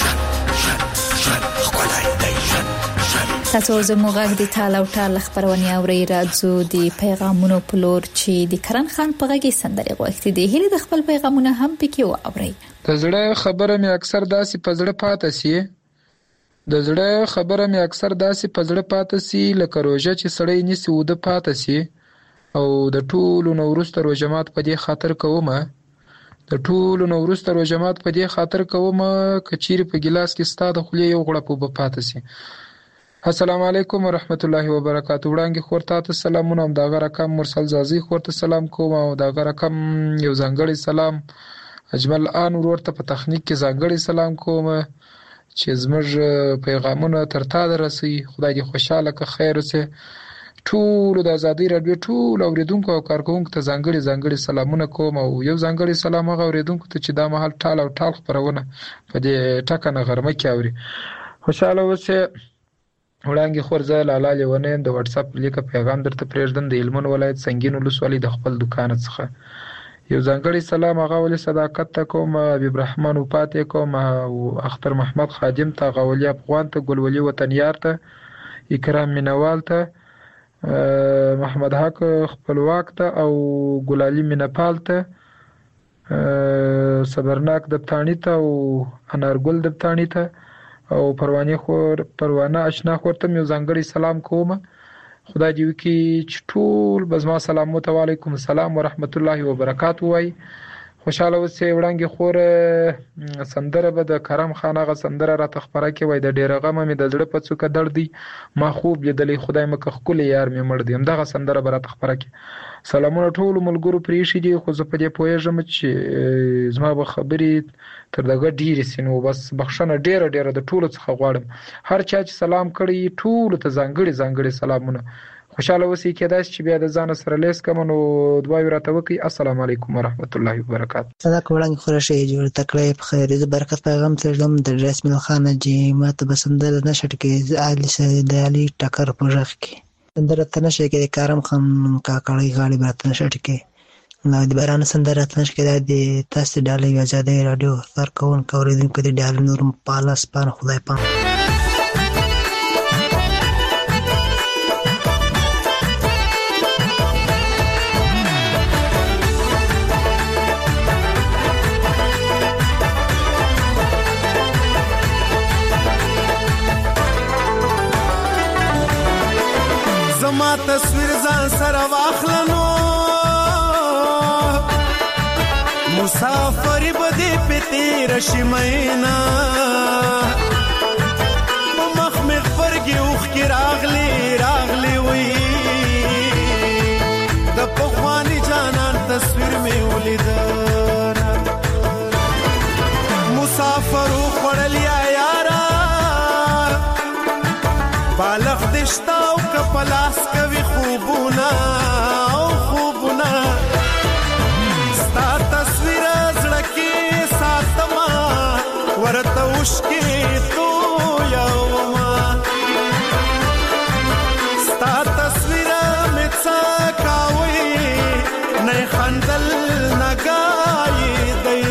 ژوند ښکلی دی ژوند تاسو زموږ غږ د ټال او ټال خبرونه اورئ راځو د پیغامونو په لور چې د کرن خان په غږی سندري غوښتي دي هله د خپل پیغامونه هم پکې واورئ د زړه خبره مې اکثر داسې په زړه پاتې سي د زړه خبره مې اکثر داسې په زړه پاتې سي لکه روزه چې سړی نسی وده پاتې سي او د ټولو نو وروسته روزمات په دې خاطر کوم د ټولو نو وروسته روزمات په دې خاطر کوم کچيري په ګلاس کې ستاده خولې یو غړپ په پاتې سي السلام علیکم ورحمت الله وبرکاتہ وړاندې خورته ته سلامونه هم دغه رقم مرسل زازي خورته سلام کوم او دغه رقم یو ځانګړی سلام اجمل ان ورته په تخنیک کې ځانګړی سلام کوم چې زموږ پیغامونه تر تا درسي خدای دې خوشاله که خیر وسه ټول د ازادي رادیو ټول اوریدونکو او کارکونکو ته ځانګړي ځانګړي سلامونه کوم او یو ځانګړي سلام هغه اوریدونکو ته چې دا مهال ټال او ټال خبرونه په دې ټکنه غرمه کې اوري خوشاله وسه وړاندې خورزه لاله لیونه د واتس اپ لیکه پیغام درته پرېږدم د هلمند ولایت سنگین ولسوالۍ د خپل دکان څخه یو ځانګړی سلام هغه ولې صداقت ته کوم حبیب رحمان وپاتې کوم او اختر محمد خادم ته غولي افغان ته ګلولي وطنیار ته اکرام مینوال ته محمد حق خپلواک ته او ګلالي مینپال ته صبرناک دبتانی ته او انارګل دبتانی ته او پروانه خور پروانه آشنا خورته یو ځانګړی سلام کوم خدای دې وکي چې ټول بزما سلام علیکم السلام ورحمت الله وبرکاتہ وای خوشاله اوسئ وړاندې خور سندره به د کرم خان غ سندره را تخبره کې وای د ډیره غم مې د زړه په څوکه دردي ما خوب لیدلې خدای مکه خپل یار مې مړ دی همدغه سندره به را تخبره کې سلامونه ټول ملګرو پریشي دي خو زه په دې پوهیږم چې زما به خبرې تر دغه ډیره سينو بس بخښنه ډیره ډیره د ټولو څخه غواړم هر چا چې سلام کړی ټول ته ځانګړي ځانګړي سلامونه خوشاله اوسئ کېدای چې بیا د ځان سره لیس کوم نو دعا ورته وکي السلام علیکم ورحمت الله وبرکاتہ صدق وړاندې خورشه جوړ تکړه په خیر د برکت پیغام ترلم د رسمي خانه جی ماته بسندل نشټ کې علي سید علي ټکر پروژه کې سندره تنشه کې کارم خان کاکړی غاړي برات نشټ کې نو د باران سندره تنشه کې د تاسو ډالې آزادې رادیو سر کون کوریدونکو د ډال نور پالاس پان خدای پام زما تصویر ځان سره واخله تیر شي مینا په مخ مې خبرګې اوښکې راغلي راغلي وي د پخواني جانان تصویر مې ولیده مسافر خوړل یا یارا بالغ دشتا او کپلاس کوي خوبونه او خوبونه ستا تصویر زړه کې ساتما ورته اوښکې تویوما ستا تصویر مې څه کاوي نه خندل نه ګایي دی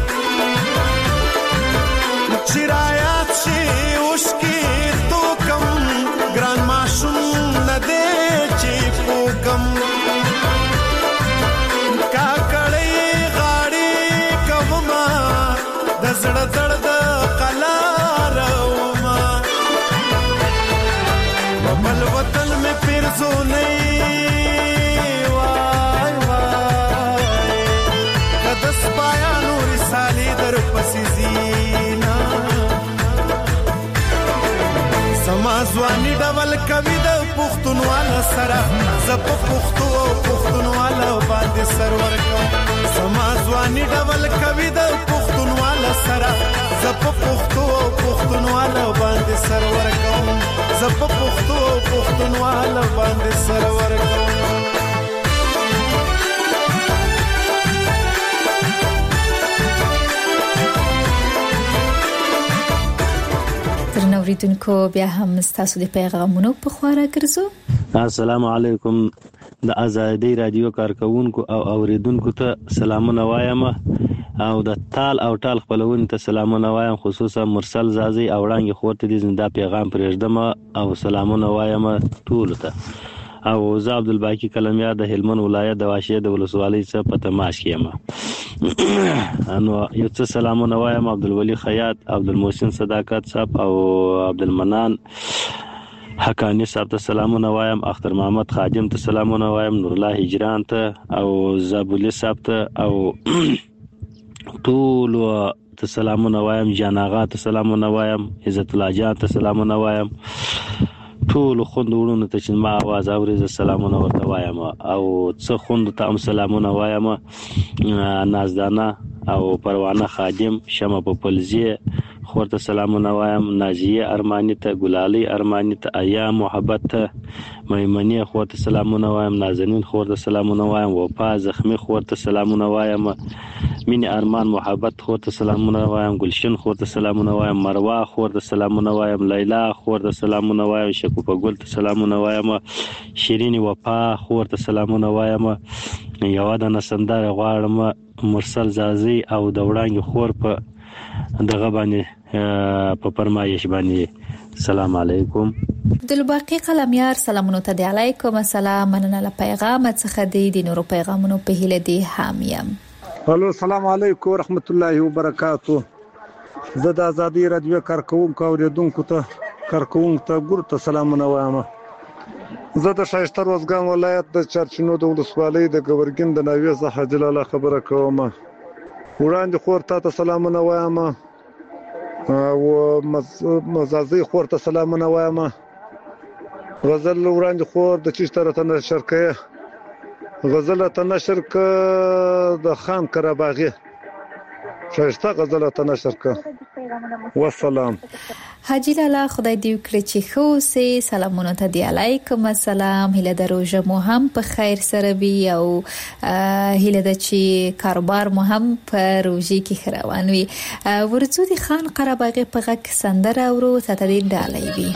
چې رایات شي اوښکې توکم ګران ماشوم نه دی چې پوکم کاکړی غاړې کوما د زړه درد قلاروما په بل وطن مې پیرزونی وای وای که د سپایانو رسالې در پسې زینا زما ځواني ډول کوي د پښتونواله سره زه په پښتو او پښتونواله باندې سر ورکوم زما ځواني ډول کوي د پښتونواله سره زه په پښتو او پښتونواله باندې سر ورکوم زه په پښتو او پښتونواله باندې سر ورکوم اوریدونکو بیا هم ستاسو د پیغامونو په خواړه ګرځو. السلام علیکم د آزادۍ رادیو کارکونکو او اوریدونکو ته سلامونه وایم او د تال او ټال خپلونکو ته سلامونه وایم خصوصا مرسل زازي او وړاندې خورته دي زنده پیغام پرېږدم او سلامونه وایم ټول ته او زه عبدالباقی کلمیا د هلمند ولایت د واشه د ولسوالۍ څخه په تماس کې یم انو یو څه سلامونه وایم عبدالولی خیاط عبدالمحسن صداقت صاحب او عبدالمنان حقانی صاحب ته سلامونه وایم اختر محمد خادم ته سلامونه وایم نور الله هجران ته او زابولی صاحب ته او ټول ته سلامونه وایم جان آغا ته سلامونه وایم عزت الله جان ته سلامونه وایم ټول خوند ورونو ته چې ما आवाज اوري ز سلامونه ورته وایم او څه خوند ته هم سلامونه وایم نازدانه او پروانه خادم شمه په پلزیه خورته سلامونه وایم نازیه ارمانی ته ګلالی ارمانی ته ایا محبت ته میمنه خورته سلامونه وایم نازنین خورته سلامونه وایم وفا زخمی خورته سلامونه وایم مین ارمان محبت خورته سلامونه وایم گلشن خورته سلامونه وایم مروه خورته سلامونه وایم لیلا خورته سلامونه وایم شکوفه ګل ته سلامونه وایم شیرین وفا خورته سلامونه وایم یو د نسندار غواړم مرسل زازي او د وړاندې خور په دغه باندې په فرمایش باندې سلام علیکم عبدالباقی قلمیار سلامونه ته دی علیکم السلام مننه له پیغام څخه دی د نورو پیغامونو په هیله دی حامیم الو السلام علیکم ورحمت الله وبرکاتو زه د آزادۍ رادیو کارکونکو اوریدونکو ته کارکونکو ته ګورته سلامونه وایم زه د شایسته روزګان ولایت د چرچینو د ولسوالۍ د ګورګین د ناوې څخه جلاله خبره کوم وړاندې خور ته سلامونه وایم او مزازي خور ته سلامونه وایم غزل وړاندې خور د چشتره ته نشر کړه غزل ته نشر کړه د خان کرباغي شایسته غزل ته نشر کړه والسلام حاجی لالا خدای دې وکړي چې خو سي سلامونه ته دی علیکم السلام هله د روزه مو هم په خیر سره وي او هله د چې کاروبار مو هم په روزي کې خروان وي ورڅو دي خان قرباغي په غک سندره اورو ته دې ډالې وي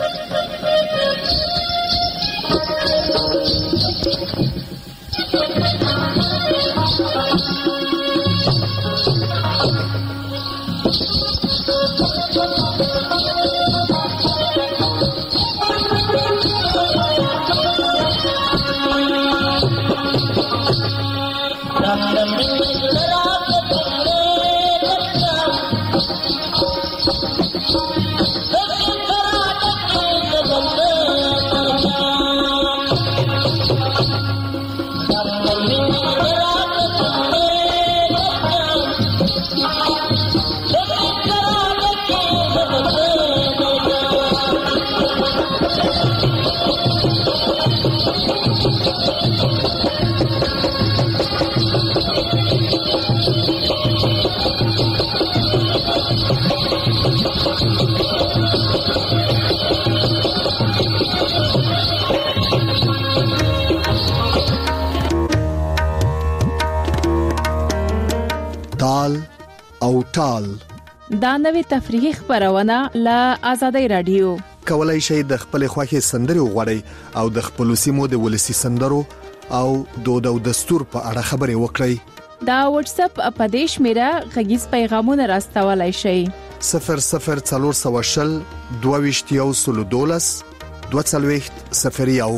ټال. دا نوې تفریحي خبرونه له آزادۍ رادیو. کولای شئ د خپل خوښي سندري وغوړئ او د خپل سیمو د ولسی سندرو او دود او دستور په اړه خبرې وکړئ. دا واتس اپ اپدیش میرا غږیز پیغامونه راستولای شئ. صفر صفر څلور سوه شل دوه ویشت یو سلو دولس دوه څلوېښت صفر یو.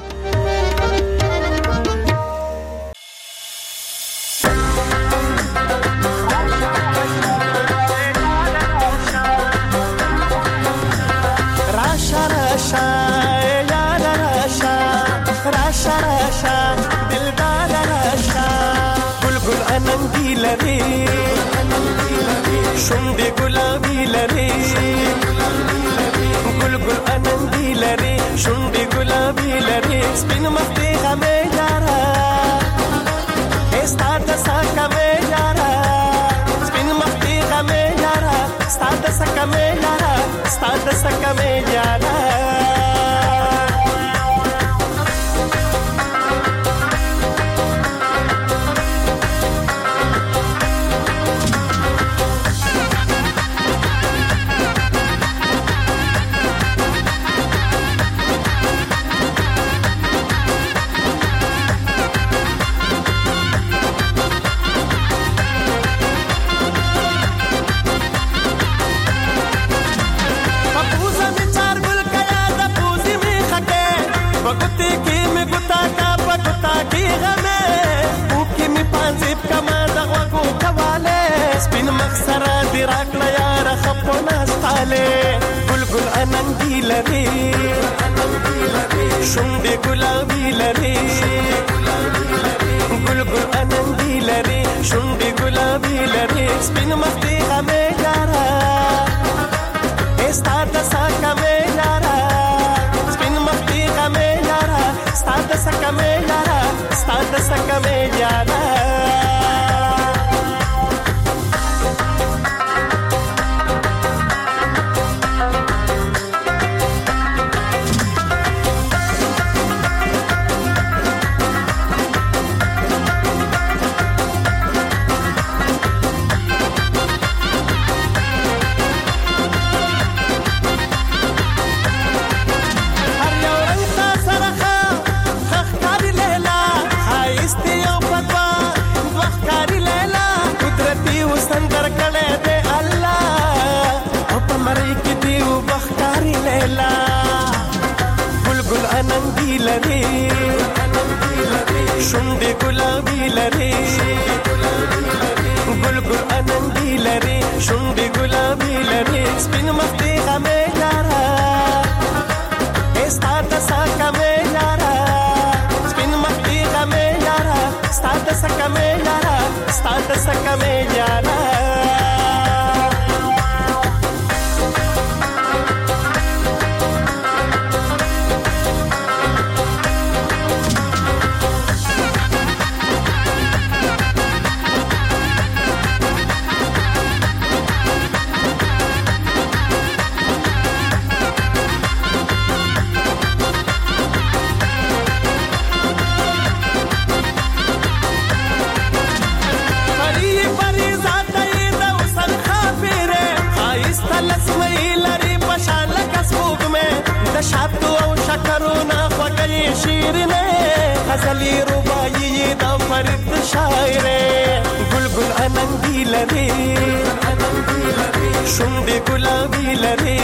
شونډې ګلابي لري ګل ګل اننګي لري شونډې ګلابي لري سپین مخ دې غمې یارا ستا د سکه مې یارا سپین مخ دې غمې یارا ستا د سکه مې یارا ستا د سکه مې یارا شونډې ګلابي لري ګل ګل اننګي لري شونډې ګلابي لري سپین مخ دې غمې یارا ستا د سکه مې یارا سپین مخ دې غمې یارا ستا د سکه مې یارا ستا د سکه مې یارا شونډې ګلابي لري ګل ګل اننګي لري شونډې ګلابي لري سپین مخ دې غمې یارا ستا د سکه مې یارا سپین مخ دې غمې یارا ستا د سکه مې یارا ستا د سکه مې یارا شاتو او شکرونه خوږې شیرینې غزلې رباعي د فرید شاعرې ګل ګل اننګي لري شونډې ګلابي لري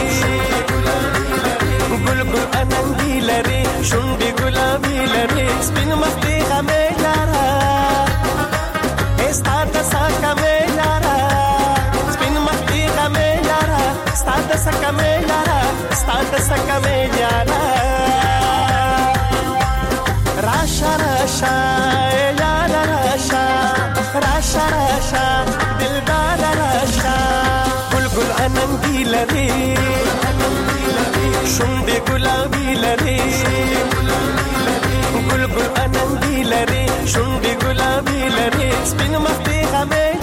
ګل ګل اننګي لري شونډې ګلابي لري سپین مخ دې غمې یارا ستا د سکه مې یارا سپین مخ دې غمې یارا ستا د سکه مې یارا ستا د سکه مې یارا راشا راشا یارا راشا راشا راشا دلدار راشا ګل ګل اننګي لري شونډې ګلابي لري ګل ګل اننګي لري شونډې ګلابي لري سپین مخ دې غمې